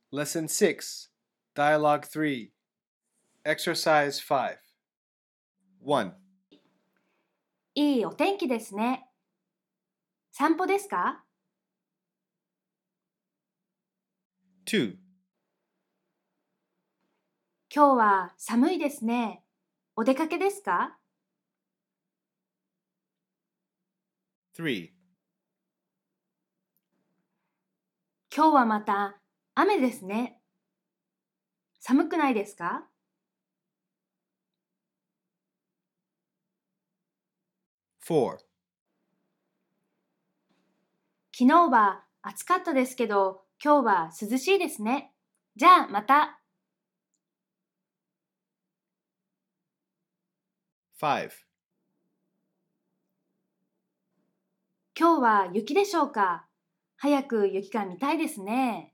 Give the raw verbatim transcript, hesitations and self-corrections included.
Lesson six, Dialogue three, Exercise five. one. いいお天気ですね。散歩ですか？ two. 今日は寒いですね。お出かけですか？ three. 今日はまた雨ですね。寒くないですか？ four. 昨日は暑かったですけど、今日は涼しいですね。じゃあまた。 five. 今日は雪でしょうか？早く雪が見たいですね。